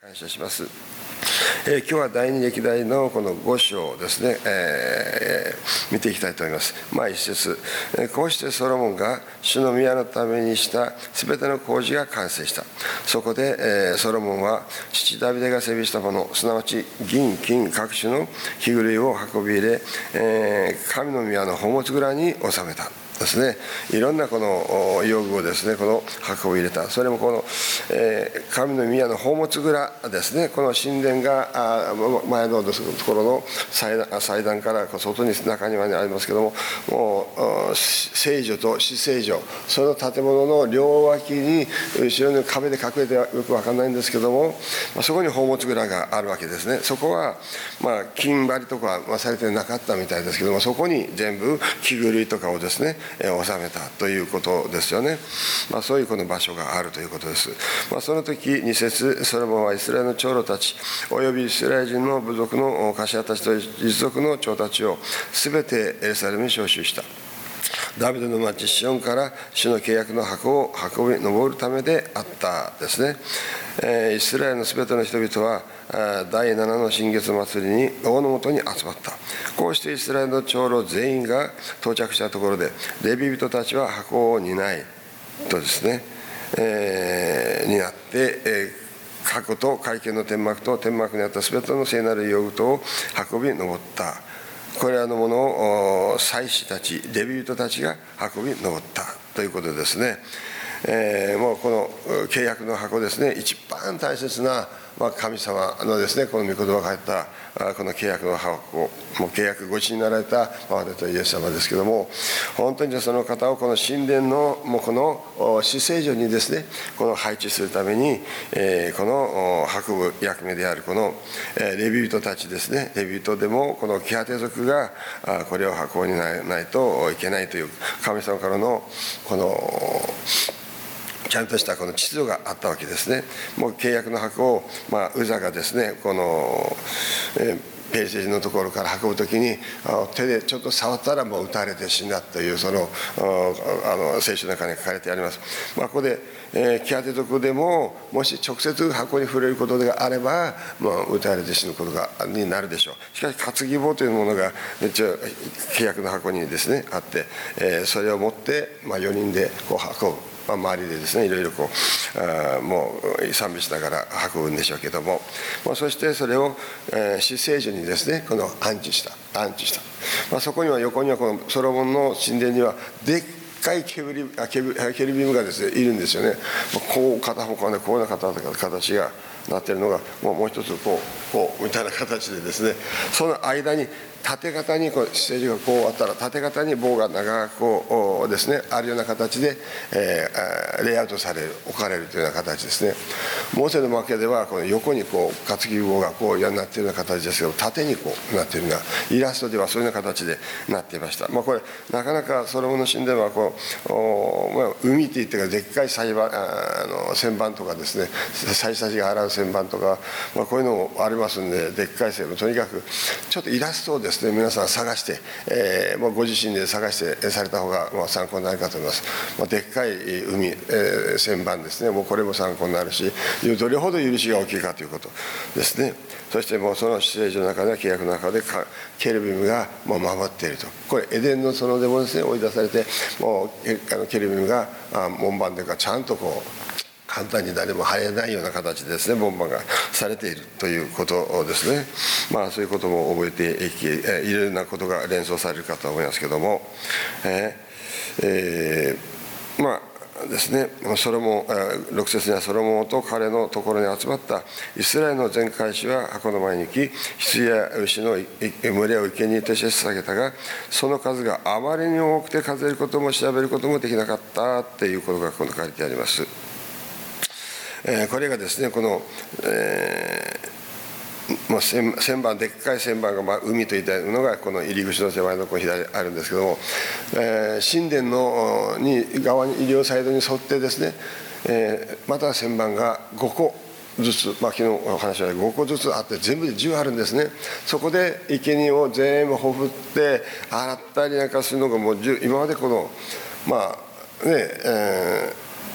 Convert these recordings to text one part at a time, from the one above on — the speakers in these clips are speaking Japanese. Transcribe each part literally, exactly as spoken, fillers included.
感謝します。えー、今日は第二歴代のこのご章ですね、えー、見ていきたいと思います。まあ一節、えー、こうしてソロモンが主の宮のためにしたすべての工事が完成した。そこで、えー、ソロモンは父ダビデが整備したもの、すなわち銀金各種の器具類を運び入れ、えー、神の宮の宝物蔵に収めたですね。いろんなこの用具をですね、この箱を入れた。それもこの、えー、神の宮の宝物蔵ですね。この神殿があ前のところの祭壇、祭壇から外に中庭にありますけども、もう聖所と至聖所、その建物の両脇に後ろに壁で隠れてよく分かんないんですけども、まあ、そこに宝物蔵があるわけですね。そこはまあ金張りとかは、まあ、されてなかったみたいですけども、そこに全部器具類とかをですね収めたということですよね。まあ、そういうこの場所があるということです。まあ、その時に節、ソロモンはイスラエルの長老たちおよびイスラエル人の部族の頭たちと一族の長たちをすべてエルサレムに召集した。ダビデの町シオンから主の契約の箱を運び上るためであったですね。えー、イスラエルのすべての人々はだいななの新月祭りに王のもとに集まった。こうしてイスラエルの長老全員が到着したところで、レビ人たちは箱を担いとですね、えー、担って、えー、箱と会見の天幕と天幕にあったすべての聖なる用具とを運び上った。これらのものを祭司たち、レビ人たちが運び上ったということですね。えー、もうこの契約の箱ですね、一番大切な神様のですね、この御言葉が入ったこの契約の箱、もう契約ご一になられた我々とイエス様ですけども、本当にその方をこの神殿のもうこの至聖所にですね、この配置するために、えー、この運ぶ役目であるこのレビ人たちですね、レビ人でもこのキハテ族がこれを運んでないといけないという神様からのこのちゃんとしたこの秩序があったわけですね。もう契約の箱を、まあ、ウザがですね、この、えー、ペリシテ人のところから運ぶときに手でちょっと触ったらもう撃たれて死んだというそのあの聖書の中に書かれてあります。まあ、ここで、えー、キハテ族でももし直接箱に触れることがあれば、まあ、撃たれて死ぬことがになるでしょう。しかし担ぎ棒というものが一応契約の箱にですねあって、えー、それを持って、まあ、よにんでこう運ぶ。まあ、周りでですねいろいろこうあもう賛美しながら運ぶんでしょうけども、まあ、そしてそれを、えー、至聖所にですねこの安置した安置した、まあ、そこには横にはこのソロモンの神殿にはでっかいケルビケルビムがですねいるんですよね。こう片方からねこういうような形がなっているのがもうもう一つこうこうみたいな形でですね、その間に縦型にこうステージがこうあったら縦型に棒が長くこうですねあるような形で、えー、レイアウトされる置かれるというような形ですね。モーセの幕屋ではこの横にこう担ぎ棒がこうなっているような形ですけど、縦にこうなっているようなイラストではそういうような形でなっていました。まあ、これなかなかソロモンの神殿はこうお、まあ、海っていってからでっかい裁判あの旋盤とかですね祭司たちが洗う旋盤とか、まあ、こういうのもありますんで、でっかい旋盤とにかくちょっとイラストをですね皆さん探して、えー、もうご自身で探してされた方がまあ参考になるかと思います。まあ、でっかい海、えー、旋盤ですね、もうこれも参考になるし、どれほど許しが大きいかということですね。そしてもうその聖所の中では契約の中でケルビムがもう守っていると。これエデンの園でもですね追い出されて、もうあのケルビムが門番というかちゃんとこう簡単に誰も入れないような形でですね門番がされているということですね。まあそういうことも覚えていき、いろいろなことが連想されるかと思いますけども、えーえー、まあですね、ソロモンろく節にはソロモンと彼のところに集まったイスラエルの全会衆は箱の前に行き、羊や牛の群れを生贄として捧げたが、その数があまりに多くて数えることも調べることもできなかったということがここに書いてあります。えー、これがですねこの、えーまあ、旋盤でっかい旋盤が、まあ、海といったのがこの入り口の手前のこう左あるんですけども、えー、神殿のに側に両サイドに沿ってですね、えー、また旋盤がごこずつ、まあ、昨日お話はごこずつあって全部でじゅうあるんですね。そこで生贄を全部ほふって洗ったりなんかするのがもう今までこのまあねえー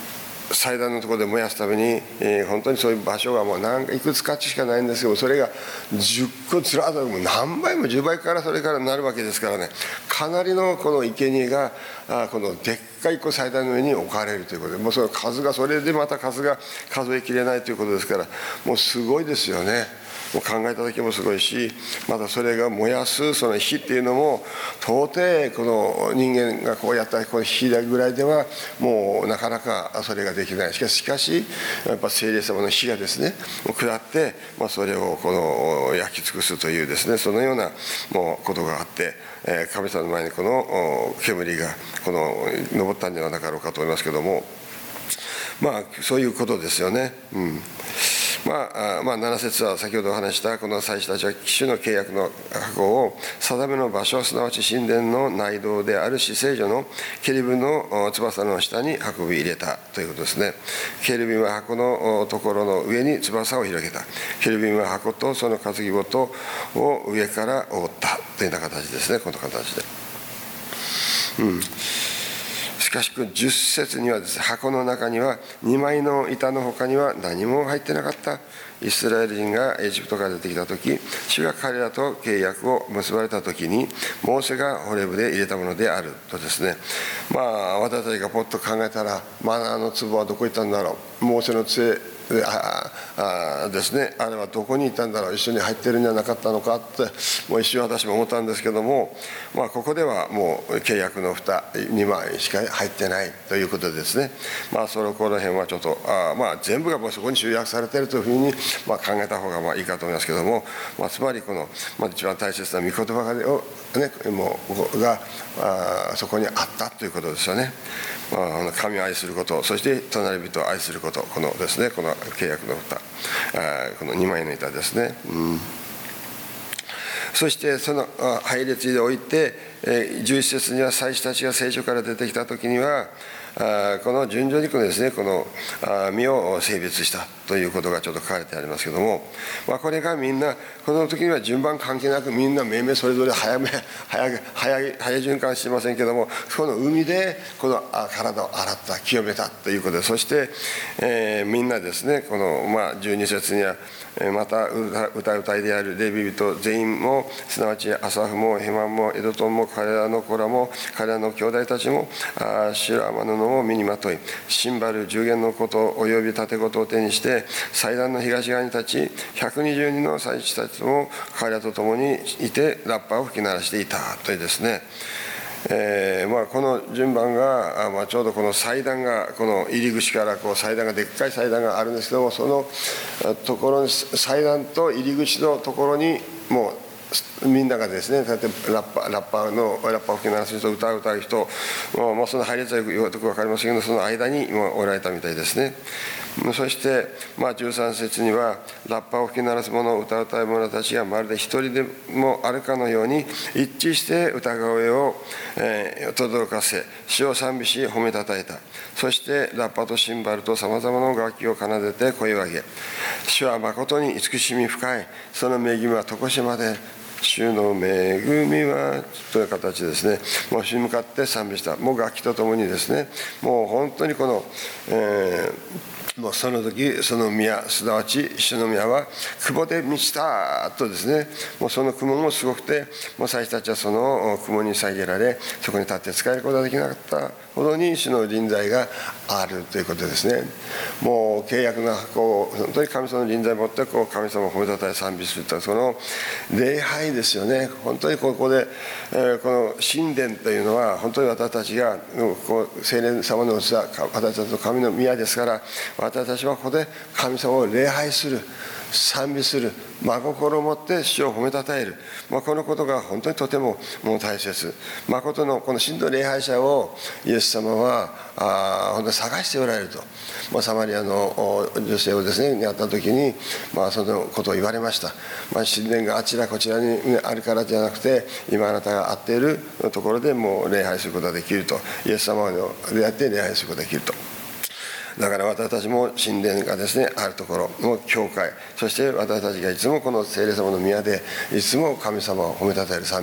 祭壇のところで燃やすために、えー、本当にそういう場所がもう何かいくつかしかないんですけど、それがじゅっこずらっともう何倍もじゅうばいからそれからなるわけですからね、かなりのこの生贄があこのでっかいこう祭壇の上に置かれるということで、もうその数がそれでまた数が数えきれないということですから、もうすごいですよね。もう考えただけもすごいし、またそれが燃やすその火っていうのも到底この人間がこうやったこの火ぐらいではもうなかなかそれができない。しかししかしやっぱ聖霊様の火がですね下って、まあ、それをこの焼き尽くすというですね、そのようなもうことがあって、神様の前にこの煙がこの昇ったんではなかろうかと思いますけども、まあそういうことですよね。うんまあ、まあ、なな節は先ほどお話したこの祭司たちは主の契約の箱を定めの場所、すなわち神殿の内道である至聖所のケルビムの翼の下に運び入れたということですね。ケルビムは箱のところの上に翼を広げた。ケルビムは箱とその担ぎ事を上から覆ったというような形ですね、この形で。うんしかしじゅっ節にはです、ね、箱の中にはにまいの板の他には何も入ってなかった。イスラエル人がエジプトから出てきたとき、主が彼らと契約を結ばれたときに、モーセがホレブで入れたものであるとですね、まあ、私たちがポッと考えたら、マナーの壺はどこ行ったんだろう、モーセの杖ああですね、あれはどこにいたんだろう、一緒に入ってるんじゃなかったのかって、もう一瞬私も思ったんですけども、まあ、ここではもう契約の蓋にまいしか入ってないということでですね、まあ、そのこの辺はちょっと、あまあ、全部がもうそこに集約されているというふうに、まあ、考えた方がまあいいかと思いますけども、まあ、つまりこの、まあ、一番大切な御言葉が、ね、もうがあそこにあったということですよね。まあ、神を愛すること、そして隣人を愛すること、このですね、この契約の蓋、あこのにまいの板ですね。うんそしてその配列でおいて、じゅういち節には祭司たちが聖所から出てきたときには、この順序にこのですね、この身を性別したということがちょっと書かれてありますけども、まあ、これがみんな、この時には順番関係なくみんな命名それぞれ早め、早早早順化してませんけども、この海でこの体を洗った、清めたということで、そして、えー、みんなですね、この、まあ、じゅうに節には、また歌う隊であるレビ人全員も、すなわちアサフもヘマンもエドトンも彼らの子らも彼らの兄弟たちも白天の布を身にまとい、シンバル十弦のことおよび盾事を手にして祭壇の東側に立ち、ひゃくにじゅうにんの祭司たちも彼らと共にいてラッパを吹き鳴らしていたというですね、えーまあ、この順番が、まあ、ちょうどこの祭壇がこの入り口からこう祭壇がでっかい祭壇があるんですけども、そのところに祭壇と入り口のところにもうみんながですね、ラッパラッパのラッパを吹き鳴らす人、歌を歌う人、まあ、その配列はよく分かりませんけど、その間に今おられたみたいですね。そして、まあ、じゅうさん節にはラッパを吹き鳴らす者、歌う歌う者たちがまるで一人でもあるかのように一致して歌声を、えー、轟かせ、主を賛美し褒めたたえた。そしてラッパとシンバルとさまざまな楽器を奏でて声を上げ、主は誠に慈しみ深い、その恵みは常しまで、主の恵みはという形ですね、もう主に向かって賛美した。もう楽器とともにですね、もう本当にこの、えーもうその時その宮、すなわち主の宮は雲で満ちたとですね、もうその雲もすごくて、もう祭司たちはその雲に遮られ、そこに立って使えることができなかったほどに主の臨在があるということですね。もう契約の箱を本当に神様の臨在を持ってこう神様を褒めたたえ賛美するというその礼拝ですよね。本当にここで、えー、この神殿というのは本当に私たちがこう聖霊様の器、私たちの神の宮ですから、私たちはここで神様を礼拝する、賛美する、真心を持って主を褒めたたえる、まあ、このことが本当にとてももう大切。誠のこの真の礼拝者をイエス様はあ本当に探しておられると、まあ、サマリアの女性をですねやった時に、まあ、そのことを言われました。まあ、神殿があちらこちらにあるからじゃなくて、今あなたが会っているところでもう礼拝することができると、イエス様でやって礼拝することができると。だから私たちも神殿がですねあるところの教会、そして私たちがいつもこの聖霊様の宮でいつも神様を褒めたたえる、賛美する、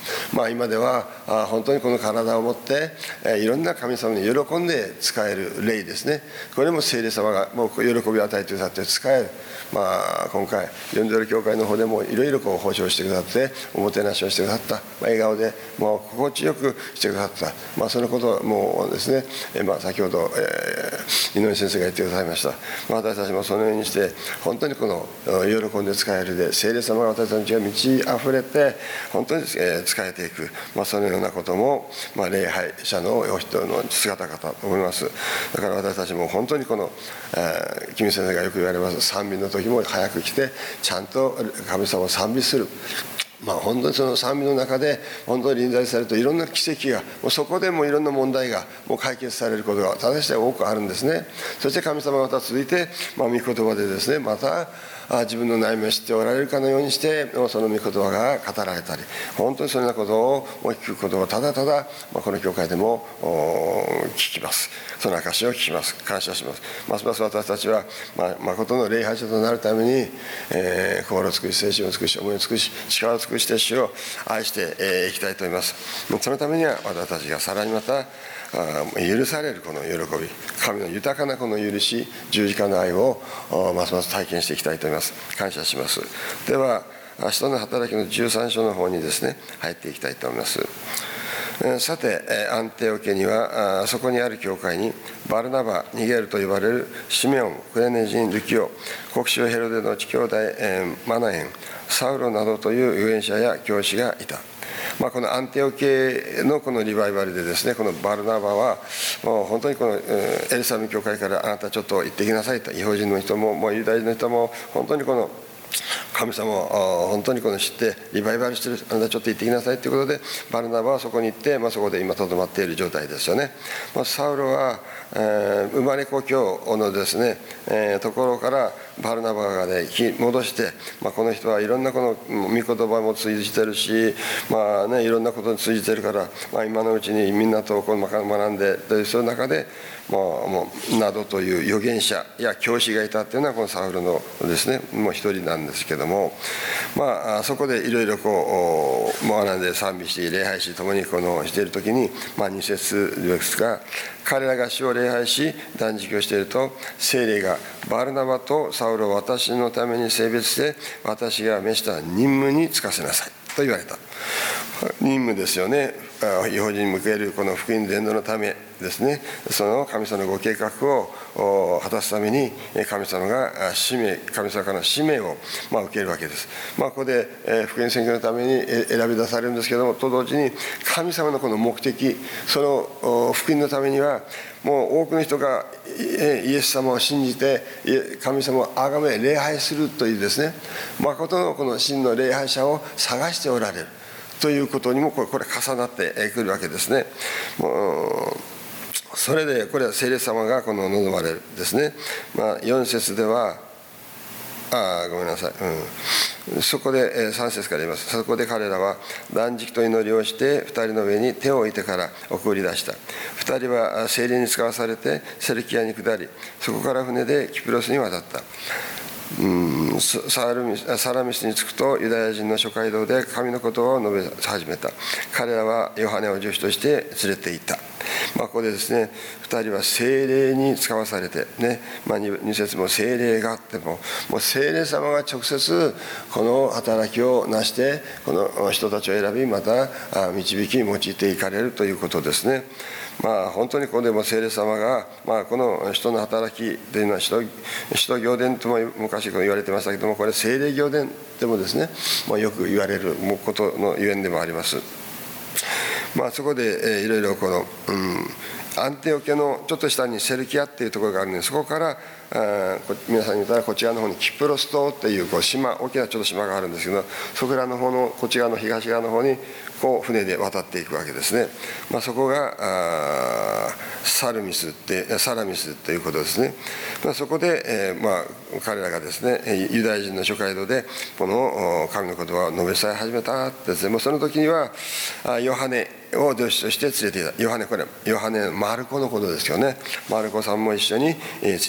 まあ、今ではあ本当にこの体を持って、えいろんな神様に喜んで使える霊ですね。これも聖霊様がもう喜びを与えてくださって使える。まあ、今回ヨンドル教会の方でもいろいろこう保証してくださっておもてなしをしてくださった、まあ、笑顔でもう心地よくしてくださった、まあ、そのこともですね、えまあ、先ほど、えー、井上先生が言ってくださいました。まあ、私たちもそのようにして本当にこの喜んで使えるで聖霊様が私たちのうちが満ち溢れて本当に使えていく、まあ、そのようなことも、まあ、礼拝者のお人の姿かと思います。だから私たちも本当にこの、えー、キム先生がよく言われます賛美の時も早く来てちゃんと神様を賛美する。まあ、本当にその賛美の中で本当に臨在されるといろんな奇跡がもうそこでもいろんな問題がもう解決されることが正しく多くあるんですね。そして神様がまた続いて、まあ、御言葉でですねまた自分の悩みを知っておられるかのようにしてその御言葉が語られたり本当にそのようなことを聞くことをただただこの教会でも聞きます。その証を聞きます。感謝します。ますます私たちは、まあ、誠の礼拝者となるために、えー、心を尽くし精神を尽くし思いを尽くし力を尽くして主を愛してい、えー、きたいと思います。そのためには私たちがさらにまた許されるこの喜び神の豊かなこの許し十字架の愛をますます体験していきたいと思います。感謝します。では使徒の働きのじゅうさん章の方にですね入っていきたいと思います。さてアンテオケにはそこにある教会にバルナバ、ニゲルと呼ばれるシメオン、クレネ人、ルキオ、国州ヘロデの地兄弟マナエン、サウロなどという預言者や教師がいた。まあ、このアンテオケのこのリバイバルでですねこのバルナバはもう本当にこのエルサレム教会からあなたちょっと行ってきなさいと異邦人の人ももうユダヤ人の人も本当にこの神様を本当にこの知ってリバイバルしてるあなたちょっと行ってきなさいということでバルナバはそこに行って、まあ、そこで今とどまっている状態ですよね。まあ、サウロは、えー、生まれ故郷のですね、えー、ところからバルナバがね引き戻して、まあ、この人はいろんなこの御言葉も通じてるし、まあね、いろんなことに通じてるから、まあ、今のうちにみんなとこう学んででそういう中でもうもうなどという預言者や教師がいたっていうのはこのサウルのですねもう一人なんですけども、まあそこでいろいろこう学んで賛美し礼拝し共にこのしている時に、まあ、に節ですが彼らが主を礼拝し断食をしていると聖霊がバルナバとサウルを私のために性別して私が召した任務に就かせなさいと言われた。任務ですよね。異邦人に向けるこの福音伝道のためですね。その神様のご計画を果たすために神様が使命神様からの使命をまあ受けるわけです。まあ、ここで福音宣教のために選び出されるんですけどもと同時に神様のこの目的その福音のためにはもう多くの人がイエス様を信じて神様を崇め礼拝するというですね誠のこの真の礼拝者を探しておられるということにもこれ重なってくるわけですね。もうそれでこれは聖霊様がこの望まれるですね。まあ、よん節ではあごめんなさい、うん、そこでさん節から言います。そこで彼らは断食と祈りをしてふたりの上に手を置いてから送り出した。ふたりは聖霊に使わされてセルキアに下りそこから船でキプロスに渡った。うん、サラミス、サラミスに着くとユダヤ人の諸街道で神の言葉を述べ始めた。彼らはヨハネを助手として連れて行った。まあ、ここでですねふたりは聖霊に使わされてね、まあ、に節も聖霊があってももう聖霊様が直接この働きをなしてこの人たちを選びまた導き用いていかれるということですね。まあ、本当にここでも聖霊様が、まあ、この人の働きというのは使徒、使徒行伝とも昔言われてましたけどもこれ聖霊行伝でもですね、まあ、よく言われることのゆえんでもあります。まあ、そこで、えー、いろいろこの、うん、アンテオケのちょっと下にセルキアっていうところがあるのでそこからあ皆さんに言ったらこちらの方にキプロス島っていうこう島大きなちょっと島があるんですけどそこらの方のこっち側の東側の方にこう船で渡っていくわけですね。まあ、そこがあサルミスってサラミスということですね。まあ、そこで、えーまあ、彼らがですねユダヤ人の諸街道でこの神の言葉を述べさえ始めたですね。もうその時にはヨハネを助手として連れていた。ヨハネこれヨハネマルコのことですよね。マルコさんも一緒に連れて行った。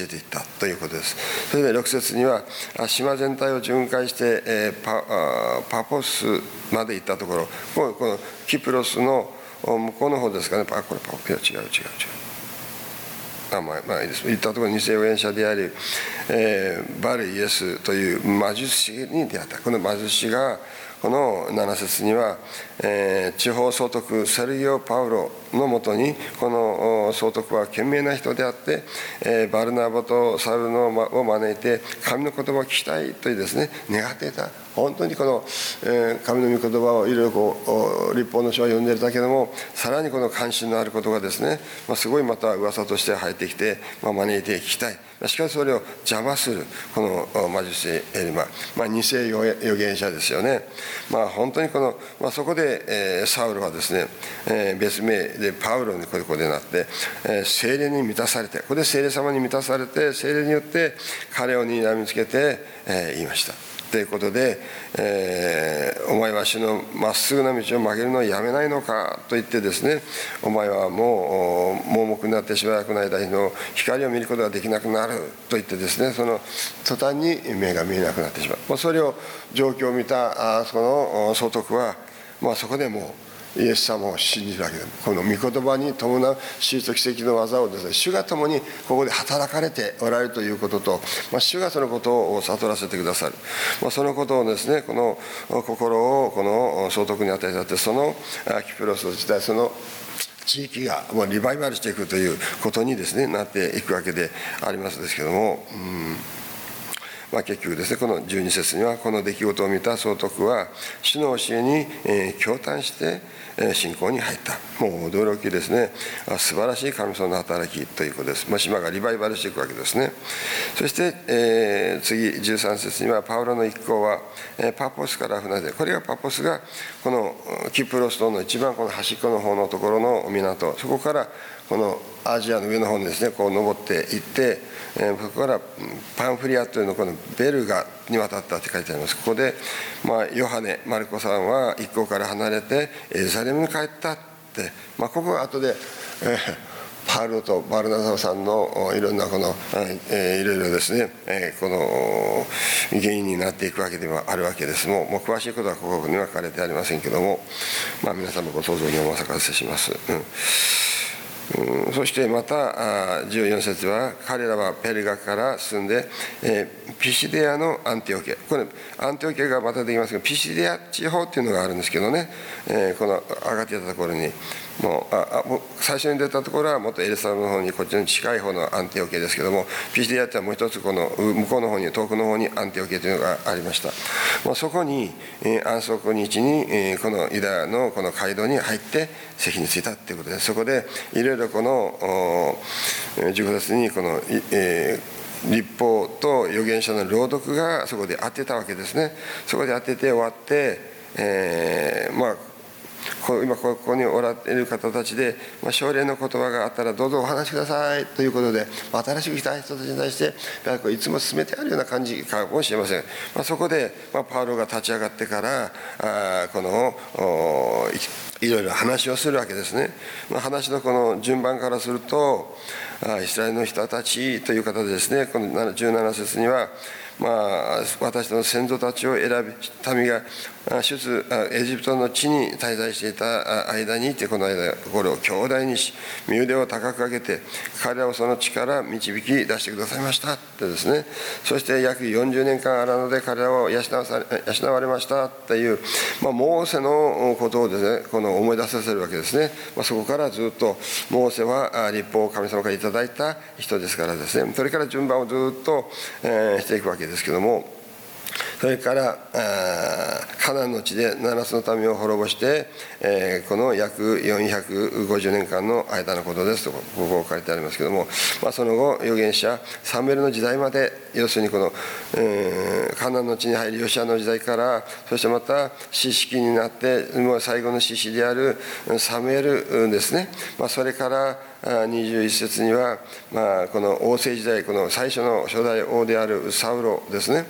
ということです。それでろく節には、島全体を巡回して、えー、パ, パポスまで行ったところ、このキプロスの向こうの方ですかね、あ、これパポス、違う違う違う。あまあ、まあいいです。言ったところに偽預言者であり、えー、バルイエスという魔術師に出会った。この魔術師がこのなな節には、えー、地方総督セルギオ・パウロのもとにこの総督は賢明な人であって、えー、バルナバとサウルのを招いて神の言葉を聞きたいというですね願っていた。本当にこの、えー、神の御言葉をいろいろこう律法の書を読んでいるだけでもさらにこの関心のあることがですね、まあ、すごいまた噂として入ってきて、まあ、招いて聞きたい。しかしそれを邪魔するこの魔術師エリマ、まあ、偽預言者ですよね。まあ、本当にこの、まあ、そこで、えー、サウルはですね、えー、別名でパウロにここでなって、えー、聖霊に満たされて、ここで聖霊様に満たされて、聖霊によって彼を睨みつけて、えー、言いました。ということで、えー、お前は主のまっすぐな道を曲げるのをやめないのかと言ってですね、お前はもう盲目になってしばらくの間の光を見ることができなくなると言ってですね、その途端に目が見えなくなってしまう。まあ、それを状況を見たあその総督は、まあ、そこでもうイエス様を信じるわけで、この御言葉に伴う手術と奇跡の技をですね、主が共にここで働かれておられるということと、まあ、主がそのことを悟らせてくださる、まあ、そのことをですね、この心をこの総督に与えたって、そのキプロス時代、その地域がもうリバイバルしていくということにですねなっていくわけでありますですけども、うんまあ、結局ですね、このじゅうに節にはこの出来事を見た総督は主の教えに、えー、驚嘆して、えー、信仰に入った。もう驚きですね、素晴らしい神様の働きということです。まあ、島がリバイバルしていくわけですね。そして、えー、次じゅうさん節にはパウロの一行は、えー、パポスから船で、これがパポスがこのキプロス島の一番この端っこの方のところの港、そこからこのアジアの上の方にですねこう登っていって、えー、そこからパンフリアというのこのベルガに渡ったって書いてあります。ここで、まあ、ヨハネマルコさんは一行から離れてエルサレムに帰ったって、まあ、ここは後で、えー、パウロとバルナバさんのいろんなこの、えー、いろいろですね、えー、この原因になっていくわけではあるわけです。もう、もう詳しいことはここには書かれてありませんけども、まあ、皆さんもご想像にお任せします。うんうん、そしてまたじゅうよん節は彼らはペルガから進んで、えー、ピシデアのアンティオケ、これアンティオケがまたできますが、ピシデア地方っていうのがあるんですけどね、えー、この上がっていたところにもうああもう最初に出たところはもっとエルサレムの方にこっちに近い方のアンティオケですけども、ピシデアってはもう一つこの向こうの方に遠くの方にアンティオケというのがありました。まあ、そこに、えー、安息日に、えー、このユダヤのこの街道に入って席に着いたということで、そこでいろいろこのじゅうご節にこの、えー、律法と預言者の朗読がそこで当てたわけですね。そこで当てて終わって、えー、まあ今ここにおられる方たちで、まあ、将来の言葉があったらどうぞお話しくださいということで、新しく来た人たちに対していつも進めてあるような感じかもしれません。まあ、そこで、まあ、パウロが立ち上がってからあこのいろいろ話をするわけですね。まあ、話のこの順番からすると、イスラエルの人たちという方でですね、このじゅうなな節には、まあ、私の先祖たちを選び民が出エジプトの地に滞在していた間にいて、この間これを兄弟にし身腕を高く上げて彼らをその地から導き出してくださいましたってですね。そして約よんじゅうねんかん荒野で彼らを養われましたという、まあ、モーセのことをですねこの思い出させるわけですね。まあ、そこからずっとモーセは律法を神様からいただいた人ですからですね、それから順番をずっと、えー、していくわけですけども、それからカナンの地でななつの民を滅ぼして、えー、この約よんひゃくごじゅうねんかんの間のことですとここ書いてありますけども、まあ、その後預言者サムエルの時代まで、要するにこの、えー、カナンの地に入るヨシアの時代から、そしてまた士式になってもう最後の士師であるサムエルですね、まあ、それからにじゅういち節には、まあ、この王政時代、この最初の初代王であるサウロですね、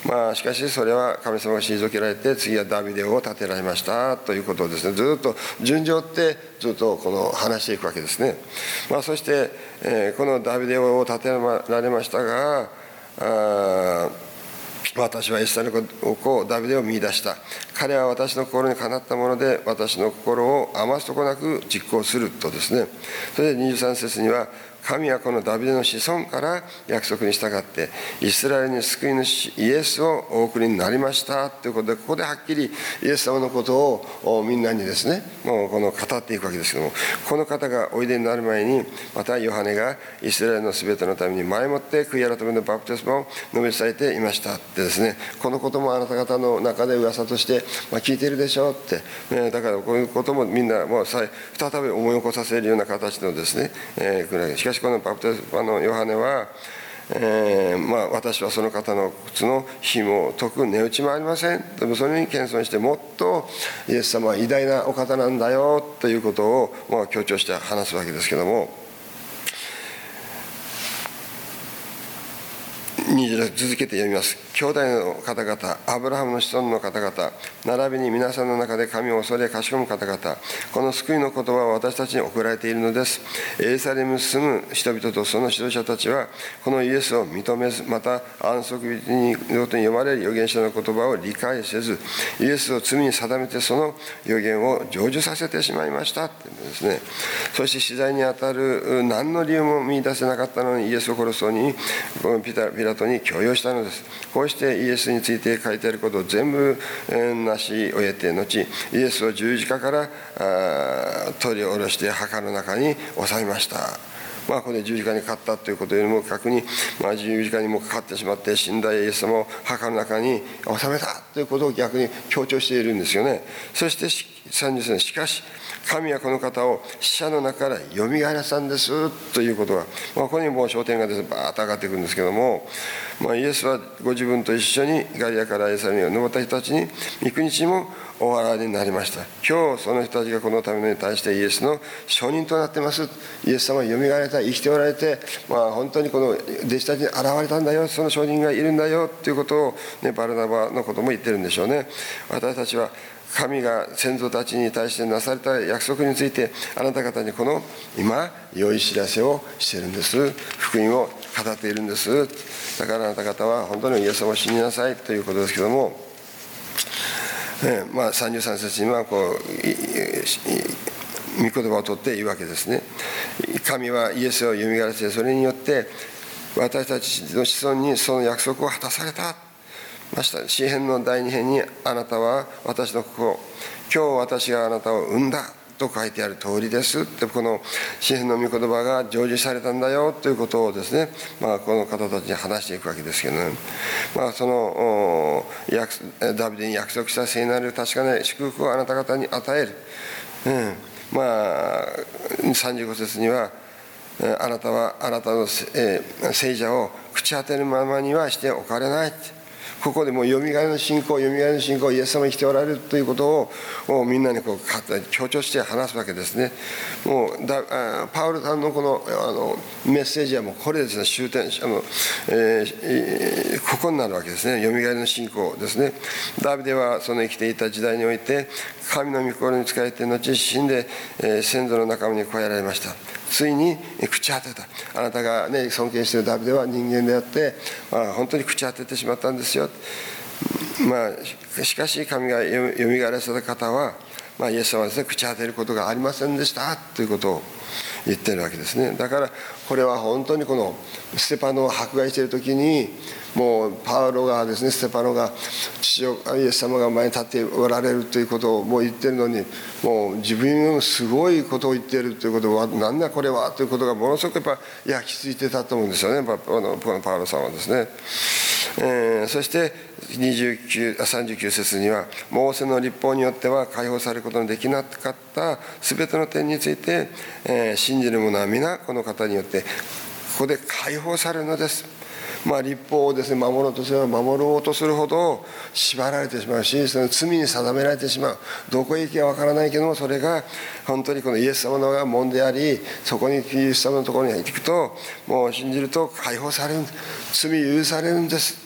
まあ、しかしそれは神様が退けられて、次はダビデを立てられましたということをですね、ずっと順序ってずっとこの話していくわけですね。まあ、そして、えー、このダビデを立てられましたが、あ私はイエス様の子ダビデを見出した。彼は私の心にかなったもので、私の心を余すとこなく実行するとですね。それでにじゅうさん節には、神はこのダビデの子孫から約束に従ってイスラエルに救い主イエスをお送りになりましたということで、ここではっきりイエス様のことをみんなにですね、もうこの語っていくわけですけども、この方がおいでになる前に、またヨハネがイスラエルのすべてのために前もって悔い改めのバプテスマを述べ伝えていましたってですね、このこともあなた方の中で噂として、まあ、聞いているでしょうって、ね、だからこういうこともみんなもう再び思い起こさせるような形のですね、えー、しかしこのバプテスマのヨハネは、えーまあ、私はその方の靴の紐を解く値打ちもありません。でもそれに謙遜して、もっとイエス様は偉大なお方なんだよということを、まあ、強調して話すわけですけども、にじゅう続けて読みます。兄弟の方々、アブラハムの子孫の方々、並びに皆さんの中で神を恐れかしこむ方々、この救いの言葉は私たちに送られているのです。エルサレムに住む人々とその指導者たちは、このイエスを認めず、また安息日に読まれる預言者の言葉を理解せず、イエスを罪に定めてその預言を成就させてしまいましたってですね。そして死罪にあたる何の理由も見出せなかったのに、イエスを殺そうにピラピラトに強要したのです。こうしてイエスについて書いてあることを全部なし終えて後、イエスを十字架から取り下ろして墓の中に収めました。まあ、ここで十字架にかかったということよりも逆に、まあ、十字架にもかかってしまって死んだイエス様を墓の中に収めたということを逆に強調しているんですよね。そしてさんじゅうさん、しかし神はこの方を死者の中からよみがえらせたんですということが、まあ、ここにもう焦点がですねバーッと上がってくるんですけども、まあ、イエスはご自分と一緒にガリラからエルサレムに登った人たちに幾日もお笑いになりました。今日その人たちがこのために対してイエスの証人となってます。イエス様はよみがえられた、生きておられて、まあ、本当にこの弟子たちに現れたんだよ、その証人がいるんだよということを、ね、バルナバのことも言ってるんでしょうね。私たちは神が先祖たちに対してなされた約束について、あなた方にこの今良い知らせをしているんです。福音を語っているんです。だからあなた方は本当にイエス様を信じなさいということですけども、ね、まあ、さんじゅうさん節にはこう御言葉を取って言うわけですね。神はイエスをよみがえらせ、それによって私たちの子孫にその約束を果たされたました。詩編のだいに編に、あなたは私の心、今日私があなたを産んだと書いてある通りですって、この詩編の御言葉が成就されたんだよということをですね、まあ、この方たちに話していくわけですけど、ね、まあ、そのダビデに約束した聖なる確かな祝福をあなた方に与える、うん、まあ、さんじゅうご節には、あなたはあなたの聖者を朽ち果てるままにはしておかれない。ここでもうよみがえりの信仰、よみがえりの信仰、イエス様が生きておられるということをみんなにこう強調して話すわけですね。もうだパウルさんのこのあのメッセージはもうこれですね、終点あの、えー、ここになるわけですね。よみがえりの信仰ですね。ダビデはその生きていた時代において神の御心に仕えて後死んで、えー、先祖の仲間に加えられました。ついに朽ち果てた。あなたが、ね、尊敬しているダビデは人間であって、まあ、本当に朽ち果ててしまったんですよ。まあ、しかし神がよみがえらせた方は、まあ、イエス様はですね、朽ち果てることがありませんでしたということを言ってるわけですね。だからこれは本当にこのステパノを迫害している時に、もうパウロがですね、ステパノが父をイエス様が前に立っておられるということをもう言ってるのに、もう自分のすごいことを言っているということは、なんだこれはということがものすごくやっぱ焼き付いてたと思うんですよね、このパウロさんはですね。えー、そしてにじゅうきゅう、さんじゅうきゅう節には、モーセの律法によっては解放されることのできなかったすべての点について、えー、信じる者は皆この方によってここで解放されるのです。まあ、律法をですね、守ろうとすれば守ろうとするほど縛られてしまうし、その罪に定められてしまう。どこへ行けばわからないけども、それが本当にこのイエス様のが門であり、そこにキリスト様のところに行くと、もう信じると解放される、罪許されるんです。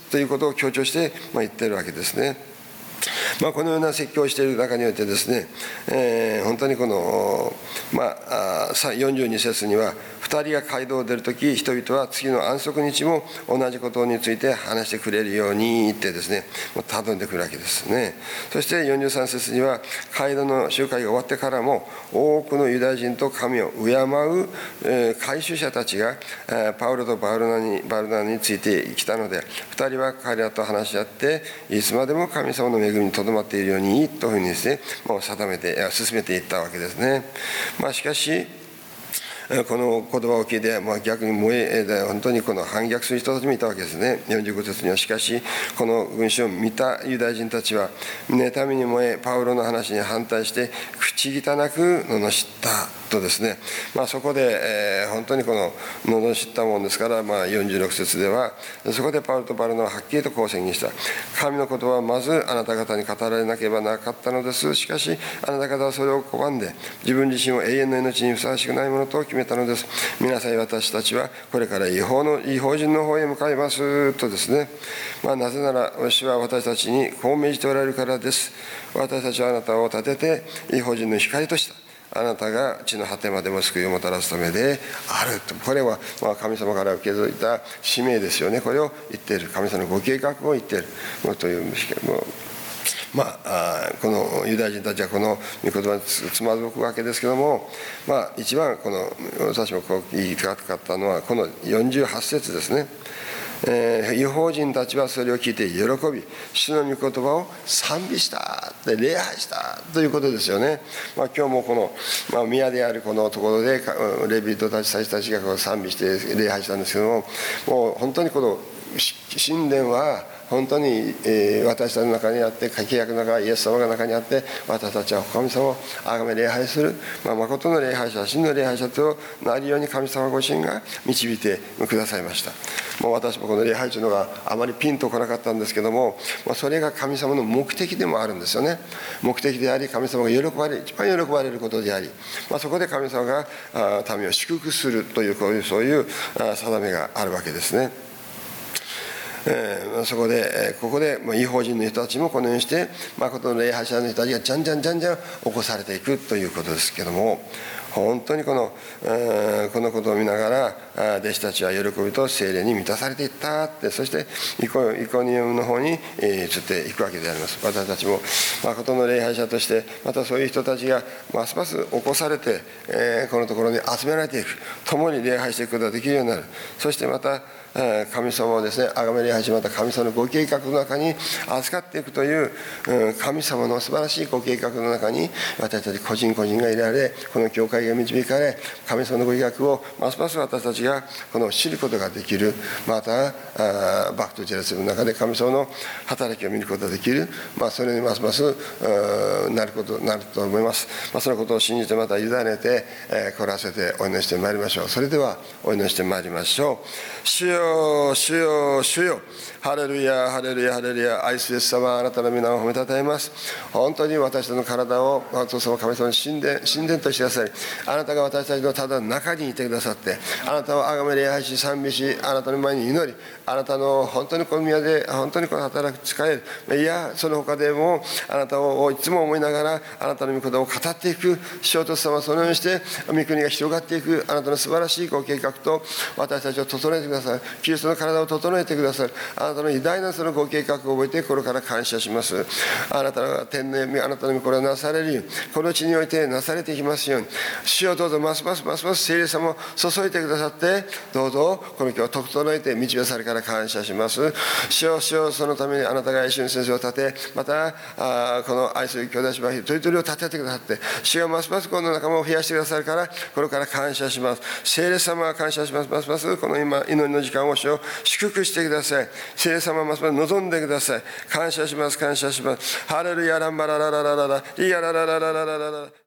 ということを強調して、まあ、言っているわけですね。まあ、このような説教をしている中においてですね、えー、本当にこの、まあ、よんじゅうに節には、ふたりが街道を出るとき、人々は次の安息日も同じことについて話してくれるように言ってですね、頼んでくるわけですね。そしてよんじゅうさん節には、街道の集会が終わってからも、多くのユダヤ人と神を敬う、えー、改宗者たちが、えー、パウロとバルナに、バルナについてきたので、ふたりは彼らと話し合って、いつまでも神様の恵みにとどまっているようにというふうにですね、もう定めて、進めていったわけですね。まあ、しかし、この言葉を聞いて、まあ、逆に燃え、本当にこの反逆する人たちもいたわけですね。よんじゅうご節には、しかし、この群衆を見たユダヤ人たちは、妬みに燃え、パウロの話に反対して、口汚く罵ったとですね、まあ、そこで、えー、本当にこの罵ったもんですから、まあ、よんじゅうろく節では、そこでパウロとバルナははっきりとこう宣言した。神の言葉はまずあなた方に語られなければなかったのです。しかし、あなた方はそれを拒んで、自分自身を永遠の命にふさわしくないものと決めたのです。見なさい、私たちはこれから違法の違法人の方へ向かいますとですね、まあ、なぜなら主は私たちにこう命じておられるからです。私たちはあなたを立てて違法人の光とした。あなたが地の果てまでも救いをもたらすためであると。これはまあ神様から受け取った使命ですよね。これを言っている。神様のご計画を言っているという、もうまあ、このユダヤ人たちはこの御言葉につまずくわけですけども、まあ、一番この私もこう言いたかったのはこのよんじゅうはち節ですね。えー、違法人たちはそれを聞いて喜び、主の御言葉を賛美したで礼拝したということですよね。まあ、今日もこの、まあ、宮であるこのところでレビ人たち、祭司たちがこう賛美して礼拝したんですけども、もう本当にこの神殿は本当に、えー、私たちの中にあって、契約の中、イエス様が中にあって、私たちは神様を崇め礼拝する、まあ、誠の礼拝者、真の礼拝者となるように神様ご自身が導いてくださいました。もう私もこの礼拝というのがあまりピンとこなかったんですけども、まあ、それが神様の目的でもあるんですよね。目的であり、神様が喜ばれる、一番喜ばれることであり、まあ、そこで神様があ民を祝福するという、こういうそういう定めがあるわけですね。えー、そこで、ここで違法人の人たちもこのようにして、誠の礼拝者の人たちがじゃんじゃんじゃんじゃん起こされていくということですけども、本当にこの、えー、このことを見ながら、弟子たちは喜びと聖霊に満たされていったって、そしてイコ、イコニウムの方に移っていくわけであります。私たちも誠の礼拝者として、またそういう人たちがますます起こされて、えー、このところに集められていく、共に礼拝していくことができるようになる。そしてまた神様をですね、崇め礼拝し、また神様のご計画の中に預かっていくという、神様の素晴らしいご計画の中に私たち個人個人が入れられ、この教会が導かれ、神様のご計画をますます私たちがこの知ることができる。またバックトゥジェラスの中で神様の働きを見ることができる、まあ、それにますますなることなると思います。まあ、そのことを信じて、また委ねて凝らせてお祈りしてまいりましょう。それではお祈りしてまいりましょう。主よ、主よ、主よ、ハレルヤ、ハレルヤ、ハレルヤ。愛するイエス様、あなたの皆を褒めたたえます。本当に私たちの体をお父様、神様に神殿、神殿としてください。あなたが私たちのただ中にいてくださって、あなたを崇め礼拝し、賛美し、あなたの前に祈り、あなたの本当にこの宮で本当にこの働く使える、いやその他でもあなたをいつも思いながら、あなたの御言葉を語っていく。主よ、お父様、そのようにして御国が広がっていく、あなたの素晴らしいご計画と私たちを整えてください。キリストの体を整えてくださる、あなたの偉大なそのご計画を覚えて心から感謝します。あなたが天のあなたの御心をなされるように、この地においてなされていきますように、主よ、どうぞますますますます聖霊様を注いでくださって、どうぞこの日を整えて導かされから感謝します。主よ、主よ、そのためにあなたが一緒に先生を立て、またあこの愛する兄弟姉妹一人一人を立ててくださって、主がますますこの仲間を増やしてくださるから心から感謝します。聖霊様は感謝します。ますますこの今祈りの時間を主を祝福してください。聖霊様はますます望んでください。感謝します、感謝します。ハレルヤランバララララララ、イヤララララララララ。